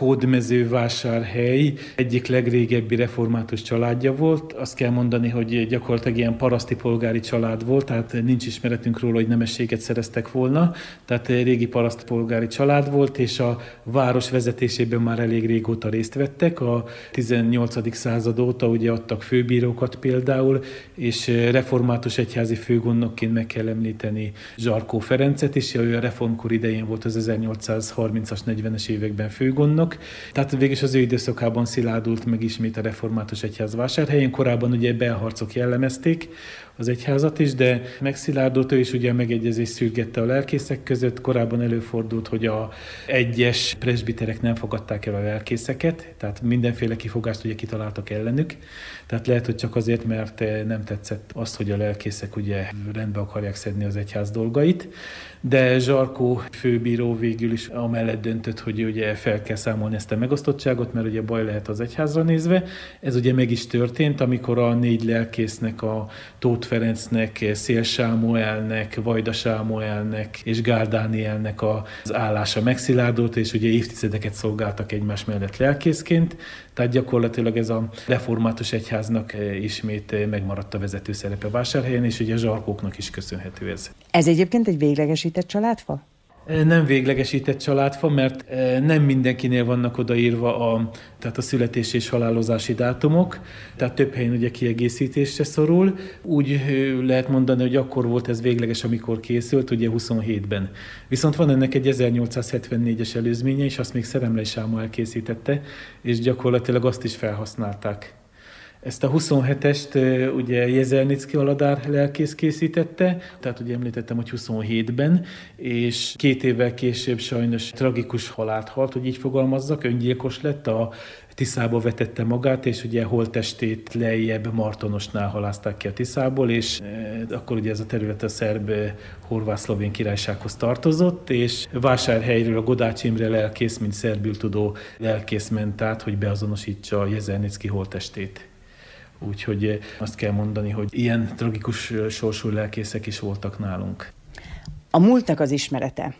Hódmezővásárhely egyik legrégebbi református családja volt. Azt kell mondani, hogy gyakorlatilag ilyen paraszti polgári család volt, tehát nincs ismeretünk róla, hogy nemességet szereztek volna. Tehát régi paraszti polgári család volt, és a város vezetésében már elég régóta részt vettek. A tizennyolcadik század óta ugye adtak főbírókat például, és református egyházi főgondnokként meg kell említeni Zsalkó Ferencet is, ő a reformkor idején volt az ezernyolcszázharmincas, negyvenes években főgondnok. Tehát végülis az ő időszakában szilárdult meg ismét a református egyház Vásárhelyen. Korábban ugye belharcok jellemezték az egyházat is, de megszilárdult, ő is ugye a megegyezés szürgette a lelkészek között. Korábban előfordult, hogy a egyes presbiterek nem fogadták el a lelkészeket, tehát mindenféle kifogást ugye kitaláltak ellenük. Tehát lehet, hogy csak azért, mert nem tetszett az, hogy a lelkészek ugye rendbe akarják szedni az egyház dolgait. De Zsalkó főbíró végül is amellett döntött, hogy ugye fel kell számolni ezt a megosztottságot, mert ugye baj lehet az egyházra nézve. Ez ugye meg is történt, amikor a négy lelkésznek, a Tóth Ferencnek, Szél Sámuelnek, Vajda Sámuelnek és Gál Dánielnek az állása megszilárdult, és ugye évtizedeket szolgáltak egymás mellett lelkészként. Tehát gyakorlatilag ez a református egyháznak ismét megmaradt a vezető szerepe Vásárhelyen, és ugye a Zsalkóknak is köszönhető ez. Ez egyébként egy véglegesített családfa? Nem véglegesített családfa, mert nem mindenkinél vannak odaírva a, tehát a születés és halálozási dátumok, tehát több helyen ugye kiegészítésre szorul. Úgy lehet mondani, hogy akkor volt ez végleges, amikor készült, ugye huszonhétben. Viszont van ennek egy ezernyolcszázhetvennégyes előzménye, és azt még Szeremlei Sámuel készítette, és gyakorlatilag azt is felhasználták. Ezt a huszonhetest ugye Jezernicki Aladár lelkész készítette, tehát ugye említettem, hogy huszonhétben, és két évvel később sajnos tragikus halált halt, hogy így fogalmazzak, öngyilkos lett, a Tiszába vetette magát, és ugye holttestét lejjebb Martonosnál halázták ki a Tiszából, és e, akkor ugye ez a terület a szerb horvát-szlovén királysághoz tartozott, és Vásárhelyről a Godács Imre lelkész, mint szerbül tudó lelkész ment át, hogy beazonosítsa Jezernicki holttestét. Úgyhogy azt kell mondani, hogy ilyen tragikus sorsú lelkészek is voltak nálunk. A múltnak az ismerete,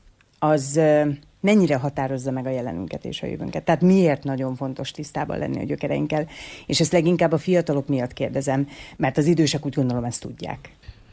az mennyire határozza meg a jelenünket és a jövőnket? Tehát miért nagyon fontos tisztában lenni a gyökereinkkel? És ezt leginkább a fiatalok miatt kérdezem, mert az idősek úgy gondolom ezt tudják.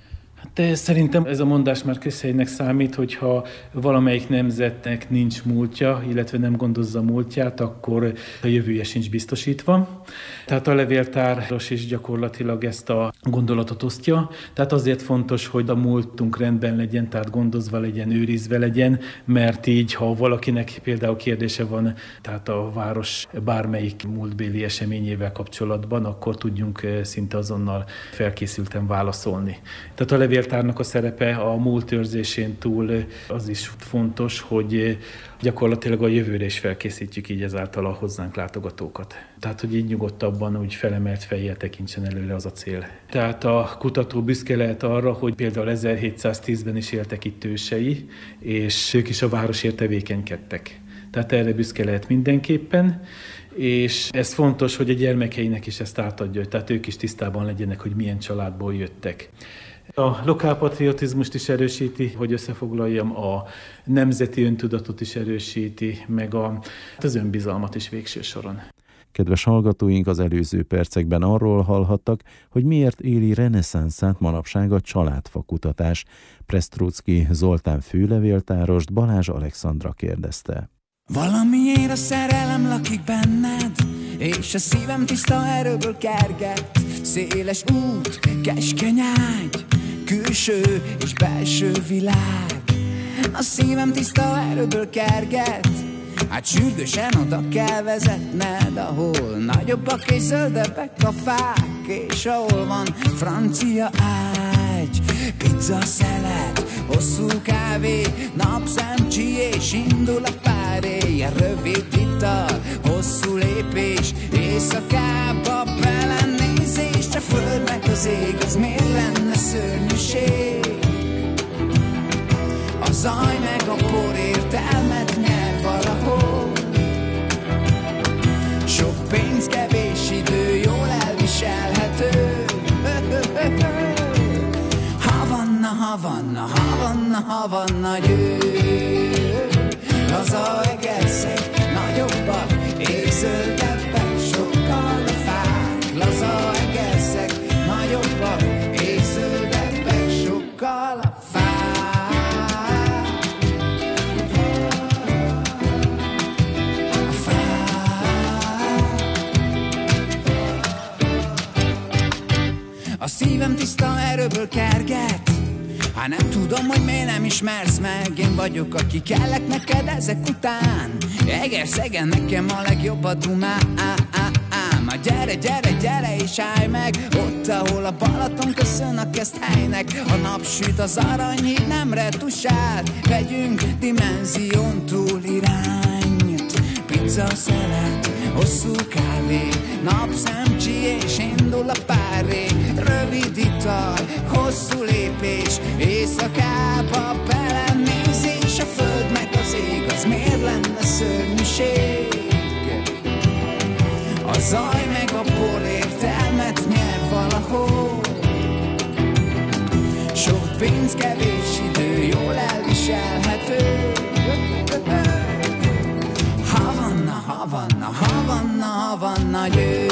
De szerintem ez a mondás már közhelynek számít, hogyha valamelyik nemzetnek nincs múltja, illetve nem gondozza múltját, akkor a jövője sincs biztosítva. Tehát a levéltáros is gyakorlatilag ezt a gondolatot osztja. Tehát azért fontos, hogy a múltunk rendben legyen, tehát gondozva legyen, őrizve legyen, mert így, ha valakinek például kérdése van, tehát a város bármelyik múltbéli eseményével kapcsolatban, akkor tudjunk szinte azonnal felkészülten válaszolni. Tehát a levéltárnak a szerepe a múlt őrzésén túl az is fontos, hogy gyakorlatilag a jövőre is felkészítjük így ezáltal a hozzánk látogatókat. Tehát, hogy így nyugodtabban, úgy felemelt fejjel tekintsen előre, az a cél. Tehát a kutató büszke lehet arra, hogy például ezerhétszáztízben is éltek itt ősei, és ők is a városért tevékenykedtek. Tehát erre büszke lehet mindenképpen, és ez fontos, hogy a gyermekeinek is ezt átadja, tehát ők is tisztában legyenek, hogy milyen családból jöttek. A lokálpatriotizmust is erősíti, hogy összefoglaljam, a nemzeti öntudatot is erősíti, meg a, az önbizalmat is végső soron. Kedves hallgatóink, az előző percekben arról hallhattak, hogy miért éli reneszánszát manapság a családfa kutatás. Presztróczki Zoltán főlevéltárost Balázs Alexandra kérdezte. Valamiért a szerelem lakik benned, és a szívem tiszta erőből kerget. Széles út, keskeny ágy, külső és belső világ. A szívem tiszta erőből kerget, hát sürgősen oda kell vezetned, ahol nagyobbak és zöldebbek a fák, és ahol van francia ágy, pizza szelet, hosszú kávé, napszemcsi és indul a páré. Rövid ital, hosszú lépés, éjszakába belenézés. A föld meg az ég, az miért lenne szörnyűség? A zaj meg a por értelmet nyer valahol. Sok pénz, kevés idő, jól elviselhető. Havanna, Havanna, Havanna, Havanna győ. Laza egerszeg, nagyobbak és zöldebbek, sokkal a fák. Laza egerszeg, nagyobbak és zöldebbek, sokkal a fák. A szívem tiszta erőből kerget, hát nem tudom, hogy miért nem ismersz meg. Én vagyok, aki kellek neked ezek után. Egerszegen nekem a legjobb a dumám. Ma gyere, gyere, gyere és állj meg ott, ahol a Balaton köszön a Keszthelynek. A nap süt, az aranyhíd nem retusál, vegyünk dimenzión túl irányt. Pizza szelet, hosszú kávé, napszemcsi és indul a páré. Rövid ital, hosszú lépés, éjszakába belenézés. A föld meg az ég, az miért lenne szörnyűség? A zaj meg a por értelmet nyer valahol. Sok pénz, kevés idő, jól elviselhető. Havanna, Havanna, Havanna, Havanna győ.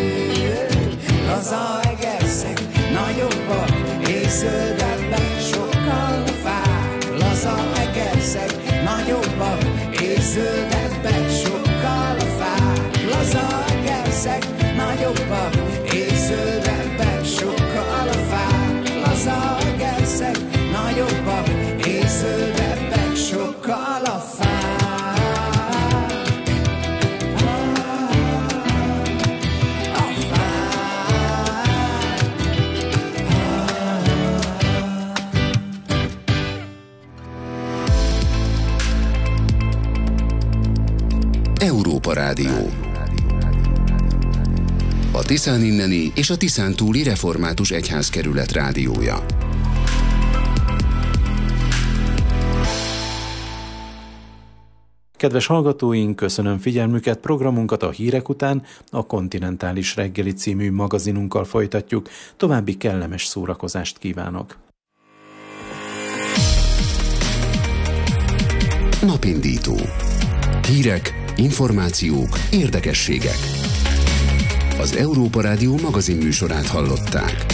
Laza egerszeg, nagyobbak és zöldebbek, sokkal a fák. Laza egerszeg, nagyobbak és zöldebbek, sokkal a fák. Laza egerszeg, nagyobbak és zöldebbek, sokkal a fák. Laza egerszeg, nagyobbak és zöldebbek, sokkal a fák. Európa Rádió. A Tiszán inneni és a Tiszán túli református egyházkerület rádiója. Kedves hallgatóink, köszönöm figyelmüket, programunkat a hírek után a Kontinentális reggeli című magazinunkkal folytatjuk. További kellemes szórakozást kívánok! Napindító. Hírek, információk, érdekességek. Az Európa Rádió magazin műsorát hallották.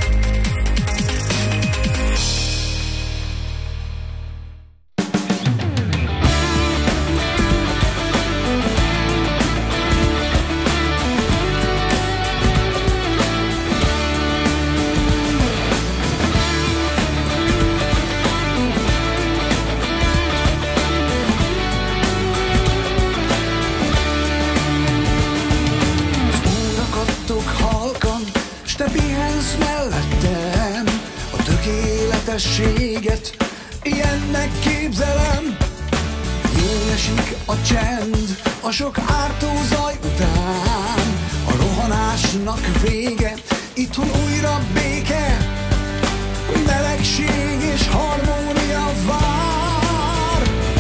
Ilyennek képzelem, jól esik a csend, a sok ártó zaj után. A rohanásnak vége, itthon újra béke, melegség és harmónia vár.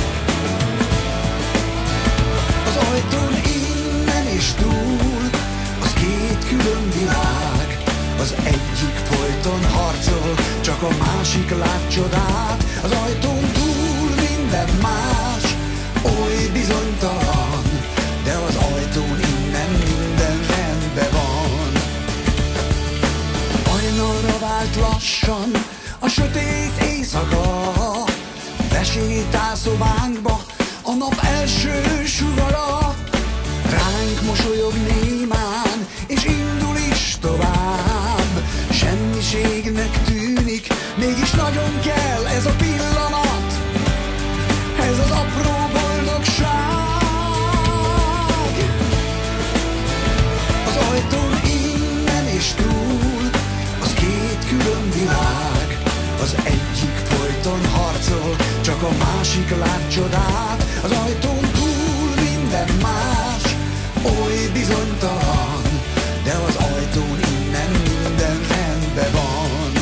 Az ajtón innen és túl, az két külön világ. Az egyik folyton harcol, csak a másik lát csodát. Az ajtón túl minden más, oly bizonytalan, de az ajtón innen minden rendben van. Hajnalra vált lassan a sötét éjszaka, besétál szobánkba a nap első sugara. Ránk mosolyog némán, és indul is tovább. Semmiségnek tűnik, mégis nagyon kell ez a pillanat, ez az apró boldogság. Az ajtón innen és túl, az két külön világ. Az egyik folyton harcol, csak a másik lát csodát. Az ajtón túl minden más, oly bizonytalan, de az ajtón innen minden rendben van.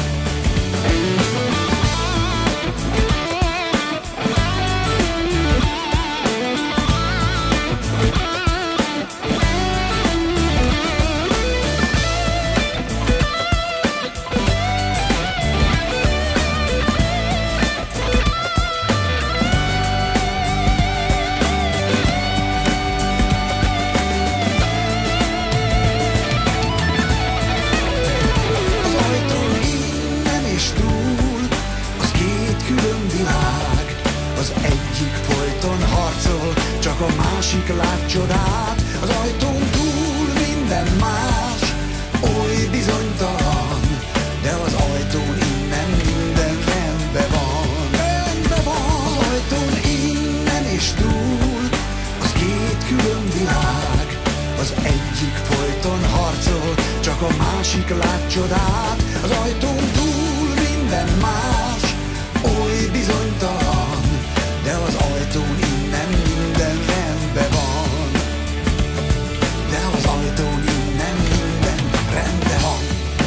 A másik lát csodát, az ajtón túl minden más, oly bizonytalan, de az ajtón innen minden rendben van. Rendben van. Az ajtón innen és túl, az két külön világ. Az egyik folyton harcol, csak a másik lát csodát. Az ajtón túl minden más, oly bizonytalan, de az ajtón innen minden rendben van. De az ajtón innen minden rendben van.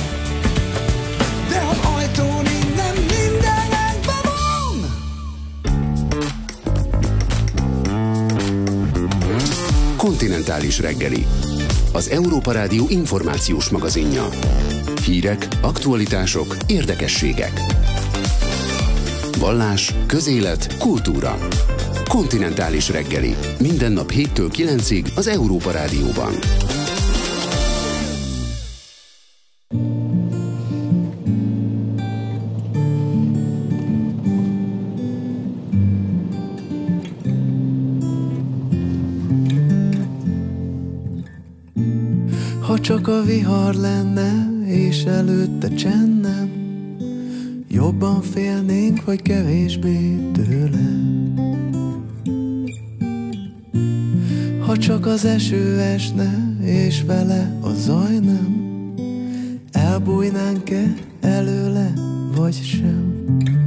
De az ajtón innen minden rendben van. Kontinentális reggeli. Az Európa Rádió információs magazinja. Hírek, aktualitások, érdekességek. Vallás, közélet, kultúra. Kontinentális reggeli. Minden nap héttől kilencig az Európa Rádióban. Ha csak a vihar lenne, és előtte csend nem, jobban félnénk, vagy kevésbé tőle. Ha csak az eső esne, és vele a zaj nem, elbújnánk-e előle, vagy sem.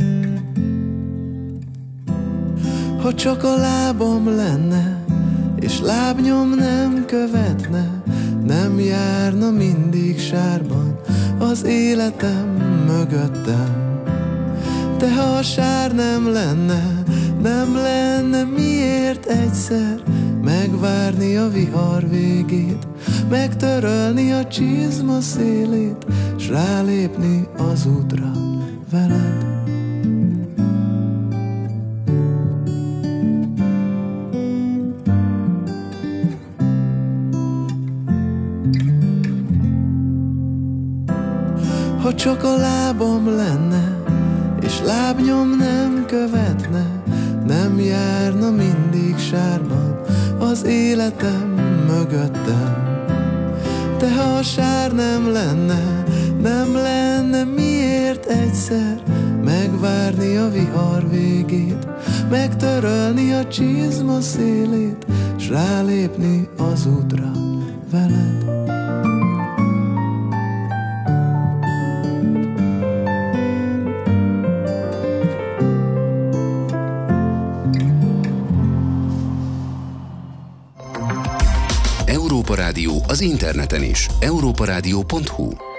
Ha csak a lábam lenne, és lábnyom nem követne, nem járna mindig sárban az életem mögöttem. De ha a sár nem lenne, nem lenne miért egyszer megvárni a vihar végét, megtörölni a csizma szélét, s rálépni az útra veled. Ha csak a lábam lenne, és lábnyom nem követne, nem járna mindig sárban az életem mögöttem. De ha a sár nem lenne, nem lenne miért egyszer megvárni a vihar végét, megtörölni a csizma szélét, s rálépni az útra veled. Európa Rádió az interneten is. európa rádió pont hu